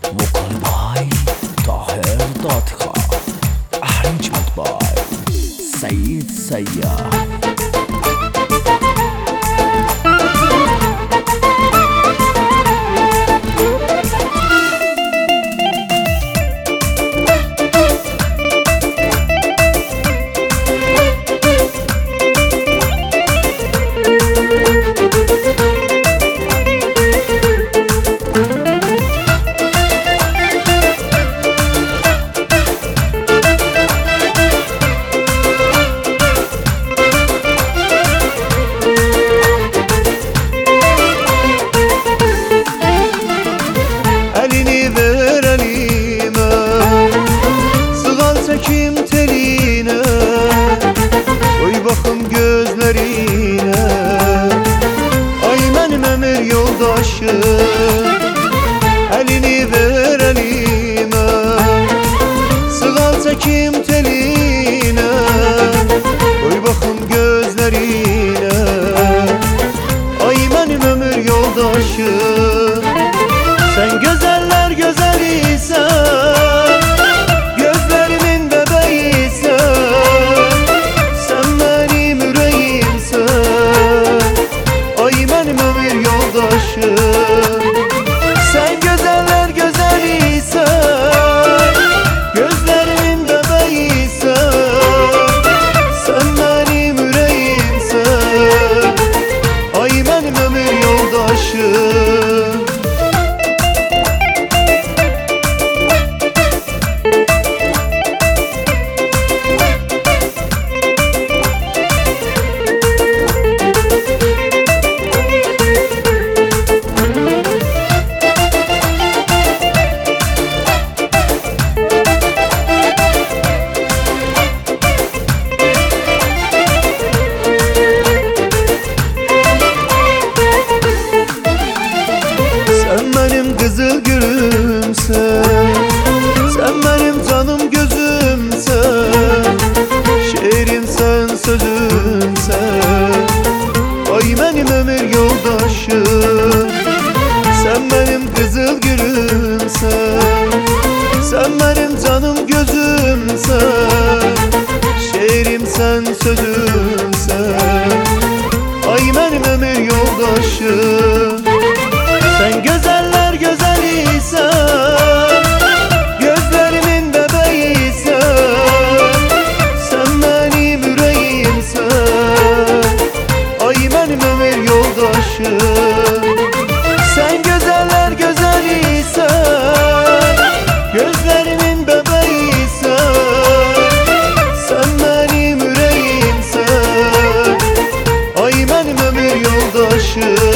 Vocal by Tahir Datka. Arrangement by Saeed Sayyah. Çekim teline, oy bakım gözlerine, ay benim ömür yoldaşım. Elini ver elime, sığal çekim teline, oy bakım gözlerine, ay benim ömür yoldaşım. Sen güzeller güzeliysen, sen güzeller güzeliysen, gözlerimin bebeğiysen, sen benim yüreğimsen, ay benim ömür yoldaşım. Sen benim kızıl gülümsen, sen benim canım gözümsen, şiirimsen sözümsen, ay benim ömür yoldaşım. Sen benim kızıl gülümsen, sen benim canım gözümsen, şiirimsen sözümsen, ay benim ömür yoldaşım. Sen güzeller güzeliysen, gözlerimin bebeğiysen, sen benim yüreğimsen, ay benim ömür yoldaşım. Sen güzeller güzeliysen, gözlerimin bebeğiysen, sen benim yüreğimsen, ay benim ömür yoldaşım.